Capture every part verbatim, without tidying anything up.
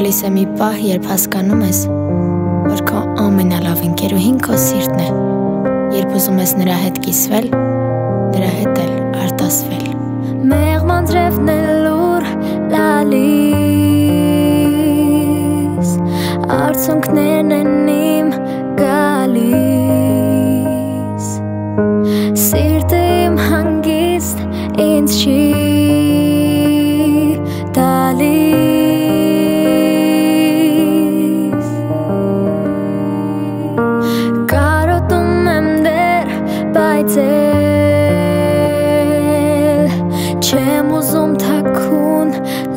Գալիս է մի պահ, երբ հասկանում ես, որ քո ամենալավ ընկերուհին քո սիրտն է, երբ ուզում ես նրա հետ կիսվել, նրա հետ էլ արտասվել։ Մեղմ անձրևն է լուր լալիս, արցունքներն են իմ գալիս, սիրտը իմ հանգիստ ինձ չի տալիս, կարոտում եմ դեռ բայց էլ չեմ ուզում թաքուն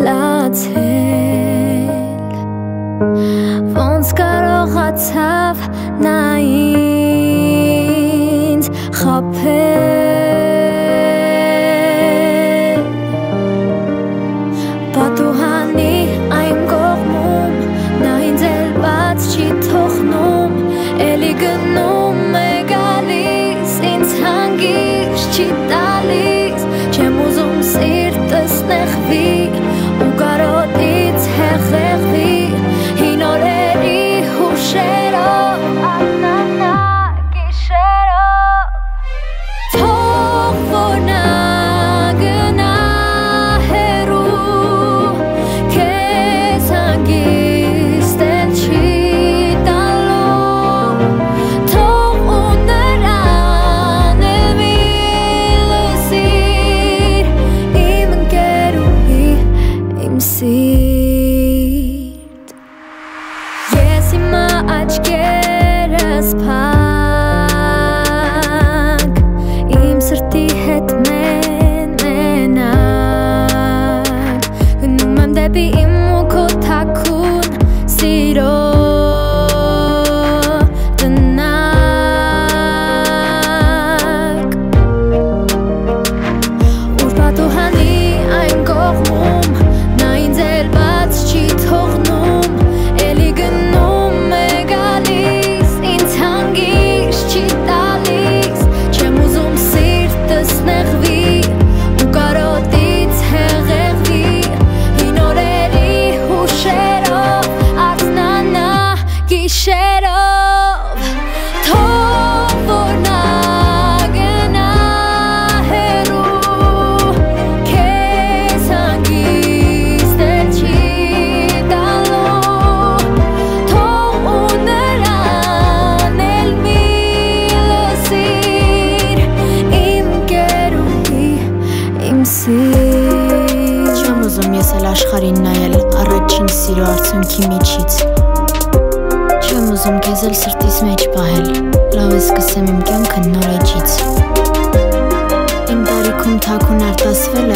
լացել, ոնց կարողացավ նա ինձ խաբել, պատուհանի այն կողմում նա ինձ էլ բաց չի թողնում, էլի գնում է գալիս, ինձ հանգիստ չի տալիս, չեմ ուզում սիրտս նեղվի ու կարոտից հեղեղվի, հին օրերի հուշերով ակնանա գիշերով, թող որ նա գնա հեռու, քեզ հանգիստ էլ չի տալու, թող ու նրան էլ մի լսիր, իմ ընկերուհի, իմ սիրտ, ես հիմա աչքերս փակ, իմ սրտի հետ մենակ, գնում եմ դեպի իմ ու քո թաքուն սիրո տնակ, ուր պատուհանի այն կողմում նա ինձ էլ բաց չի թողնում, էլի գնում է գալիս, ինձ հանգիստ չի տալիս, չեմ ուզում սիրտս նեղվի ու կարոտից հեղեղվի, հին օրերի հուշերով արթնանա գիշերով, թող որ նա գնա հեռու, քեզ հանգիստ էլ չի տալու, թող ու նրան էլ մի լսիր, իմ ընկերուհի, իմ սիրտ, Չեմ ուզում ես էլ աշխարհին նայել առաջին սիրո արցունքի միջից, չեմ ուզում քեզ էլ սրտիս մեջ պահել, լավ է սկսեմ իմ կյանքը նոր էջից, իմ տարիքում թաքուն արտասվել